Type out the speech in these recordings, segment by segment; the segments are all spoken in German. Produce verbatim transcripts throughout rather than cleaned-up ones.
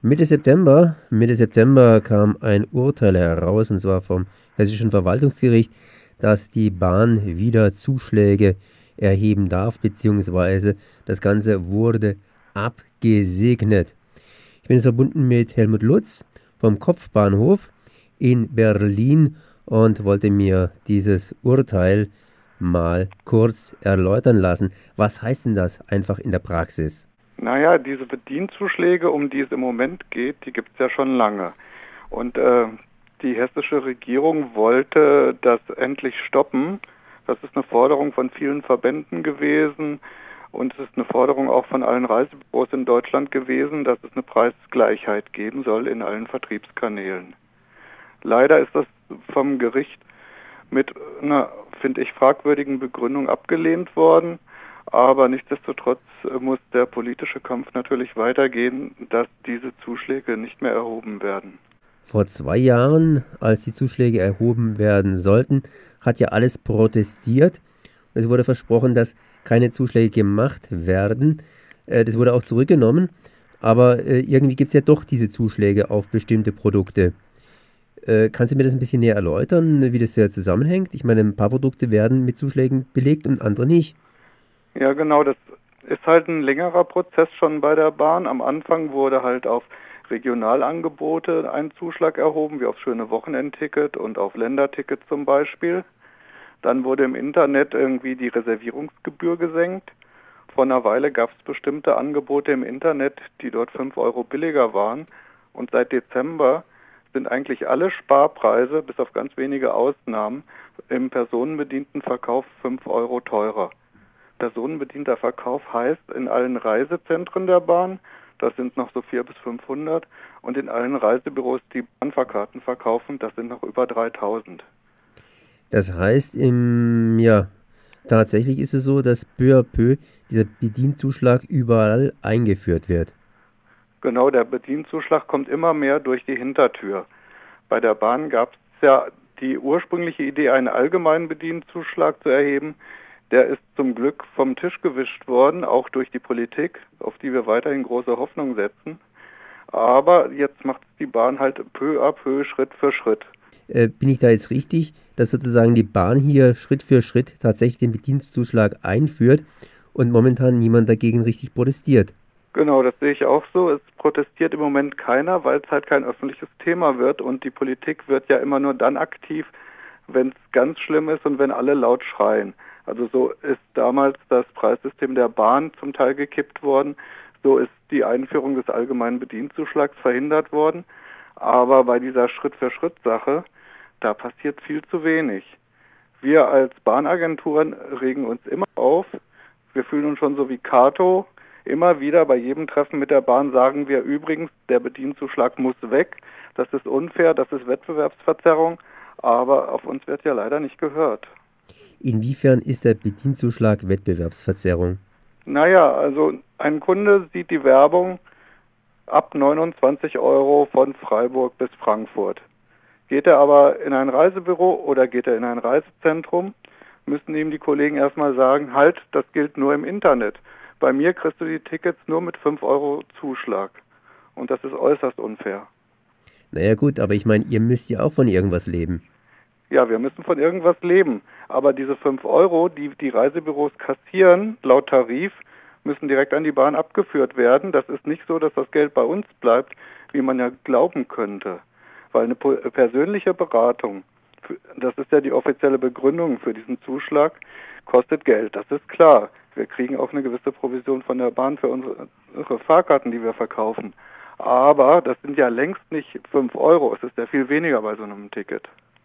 Mitte September, Mitte September kam ein Urteil heraus, und zwar vom Hessischen Verwaltungsgericht, dass die Bahn wieder Zuschläge erheben darf, beziehungsweise das Ganze wurde abgesegnet. Ich bin jetzt verbunden mit Helmut Lutz vom Kopfbahnhof in Berlin und wollte mir dieses Urteil mal kurz erläutern lassen. Was heißt denn das einfach in der Praxis? Naja, diese Bedienzuschläge, um die es im Moment geht, die gibt es ja schon lange. Und äh, die hessische Regierung wollte das endlich stoppen. Das ist eine Forderung von vielen Verbänden gewesen und es ist eine Forderung auch von allen Reisebüros in Deutschland gewesen, dass es eine Preisgleichheit geben soll in allen Vertriebskanälen. Leider ist das vom Gericht mit einer, finde ich, fragwürdigen Begründung abgelehnt worden. Aber nichtsdestotrotz muss der politische Kampf natürlich weitergehen, dass diese Zuschläge nicht mehr erhoben werden. Vor zwei Jahren, als die Zuschläge erhoben werden sollten, hat ja alles protestiert. Es wurde versprochen, dass keine Zuschläge gemacht werden. Das wurde auch zurückgenommen. Aber irgendwie gibt es ja doch diese Zuschläge auf bestimmte Produkte. Kannst du mir das ein bisschen näher erläutern, wie das ja zusammenhängt? Ich meine, ein paar Produkte werden mit Zuschlägen belegt und andere nicht. Ja, genau, das ist halt ein längerer Prozess schon bei der Bahn. Am Anfang wurde halt auf Regionalangebote ein Zuschlag erhoben, wie auf schöne Wochenendticket und auf Länderticket zum Beispiel. Dann wurde im Internet irgendwie die Reservierungsgebühr gesenkt. Vor einer Weile gab es bestimmte Angebote im Internet, die dort fünf Euro billiger waren. Und seit Dezember sind eigentlich alle Sparpreise, bis auf ganz wenige Ausnahmen, im personenbedienten Verkauf fünf Euro teurer. Personenbedienter Verkauf heißt in allen Reisezentren der Bahn, das sind noch so vierhundert bis fünfhundert, und in allen Reisebüros, die Bahnfahrkarten verkaufen, das sind noch über dreitausend. Das heißt, im, ja, tatsächlich ist es so, dass peu à peu dieser Bedienzuschlag überall eingeführt wird. Genau, der Bedienzuschlag kommt immer mehr durch die Hintertür. Bei der Bahn gab es ja die ursprüngliche Idee, einen allgemeinen Bedienzuschlag zu erheben. Der ist zum Glück vom Tisch gewischt worden, auch durch die Politik, auf die wir weiterhin große Hoffnung setzen. Aber jetzt macht die Bahn halt peu à peu, Schritt für Schritt. Äh, bin ich da jetzt richtig, dass sozusagen die Bahn hier Schritt für Schritt tatsächlich den Bedienzuschlag einführt und momentan niemand dagegen richtig protestiert? Genau, das sehe ich auch so. Es protestiert im Moment keiner, weil es halt kein öffentliches Thema wird. Und die Politik wird ja immer nur dann aktiv, wenn es ganz schlimm ist und wenn alle laut schreien. Also so ist damals das Preissystem der Bahn zum Teil gekippt worden. So ist die Einführung des allgemeinen Bedienzuschlags verhindert worden. Aber bei dieser Schritt-für-Schritt-Sache, da passiert viel zu wenig. Wir als Bahnagenturen regen uns immer auf. Wir fühlen uns schon so wie Kato. Immer wieder bei jedem Treffen mit der Bahn sagen wir übrigens, der Bedienzuschlag muss weg. Das ist unfair, das ist Wettbewerbsverzerrung. Aber auf uns wird ja leider nicht gehört. Inwiefern ist der Bedienzuschlag Wettbewerbsverzerrung? Naja, also ein Kunde sieht die Werbung ab neunundzwanzig Euro von Freiburg bis Frankfurt. Geht er aber in ein Reisebüro oder geht er in ein Reisezentrum, müssen ihm die Kollegen erstmal sagen, halt, das gilt nur im Internet. Bei mir kriegst du die Tickets nur mit fünf Euro Zuschlag. Und das ist äußerst unfair. Naja gut, aber ich meine, ihr müsst ja auch von irgendwas leben. Ja, wir müssen von irgendwas leben. Aber diese fünf Euro, die die Reisebüros kassieren, laut Tarif, müssen direkt an die Bahn abgeführt werden. Das ist nicht so, dass das Geld bei uns bleibt, wie man ja glauben könnte. Weil eine persönliche Beratung, das ist ja die offizielle Begründung für diesen Zuschlag, kostet Geld. Das ist klar. Wir kriegen auch eine gewisse Provision von der Bahn für unsere, unsere Fahrkarten, die wir verkaufen. Aber das sind ja längst nicht fünf Euro. Es ist ja viel weniger bei so einem Ticket.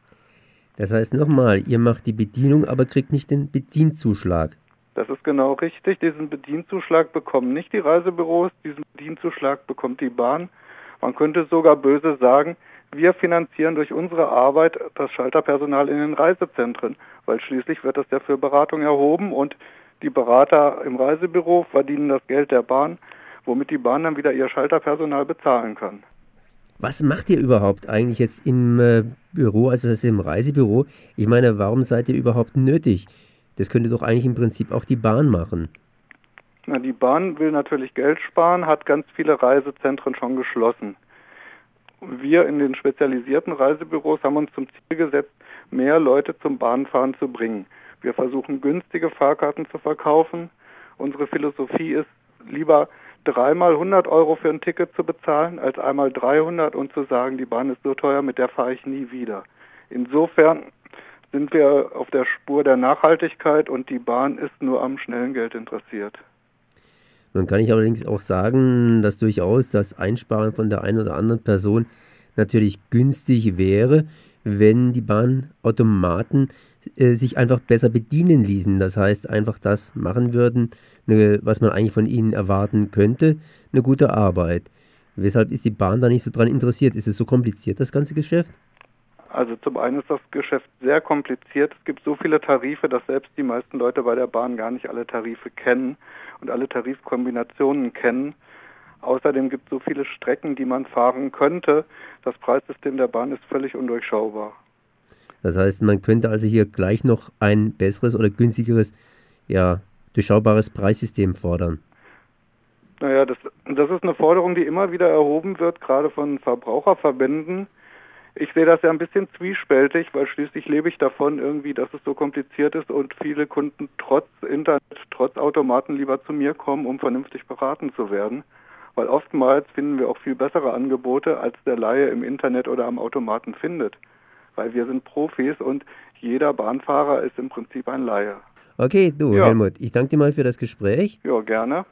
Das heißt nochmal, ihr macht die Bedienung, aber kriegt nicht den Bedienzuschlag. Das ist genau richtig. Diesen Bedienzuschlag bekommen nicht die Reisebüros, diesen Bedienzuschlag bekommt die Bahn. Man könnte sogar böse sagen, wir finanzieren durch unsere Arbeit das Schalterpersonal in den Reisezentren, weil schließlich wird das ja für Beratung erhoben und die Berater im Reisebüro verdienen das Geld der Bahn, womit die Bahn dann wieder ihr Schalterpersonal bezahlen kann. Was macht ihr überhaupt eigentlich jetzt im äh, Büro, also das ist im Reisebüro? Ich meine, warum seid ihr überhaupt nötig? Das könnte doch eigentlich im Prinzip auch die Bahn machen. Na, die Bahn will natürlich Geld sparen, hat ganz viele Reisezentren schon geschlossen. Wir in den spezialisierten Reisebüros haben uns zum Ziel gesetzt, mehr Leute zum Bahnfahren zu bringen. Wir versuchen günstige Fahrkarten zu verkaufen. Unsere Philosophie ist, lieber dreimal hundert Euro für ein Ticket zu bezahlen, als einmal dreihundert und zu sagen, die Bahn ist so teuer, mit der fahre ich nie wieder. Insofern sind wir auf der Spur der Nachhaltigkeit und die Bahn ist nur am schnellen Geld interessiert. Nun kann ich allerdings auch sagen, dass durchaus das Einsparen von der einen oder anderen Person natürlich günstig wäre, wenn die Bahnautomaten äh, sich einfach besser bedienen ließen. Das heißt, einfach das machen würden, ne, was man eigentlich von ihnen erwarten könnte, eine gute Arbeit. Weshalb ist die Bahn da nicht so dran interessiert? Ist es so kompliziert, das ganze Geschäft? Also zum einen ist das Geschäft sehr kompliziert. Es gibt so viele Tarife, dass selbst die meisten Leute bei der Bahn gar nicht alle Tarife kennen und alle Tarifkombinationen kennen. Außerdem gibt es so viele Strecken, die man fahren könnte. Das Preissystem der Bahn ist völlig undurchschaubar. Das heißt, man könnte also hier gleich noch ein besseres oder günstigeres, ja, durchschaubares Preissystem fordern. Naja, das, das ist eine Forderung, die immer wieder erhoben wird, gerade von Verbraucherverbänden. Ich sehe das ja ein bisschen zwiespältig, weil schließlich lebe ich davon irgendwie, dass es so kompliziert ist und viele Kunden trotz Internet, trotz Automaten lieber zu mir kommen, um vernünftig beraten zu werden. Weil oftmals finden wir auch viel bessere Angebote, als der Laie im Internet oder am Automaten findet. Weil wir sind Profis und jeder Bahnfahrer ist im Prinzip ein Laie. Okay, du, Ja. Helmut, ich danke dir mal für das Gespräch. Ja, gerne.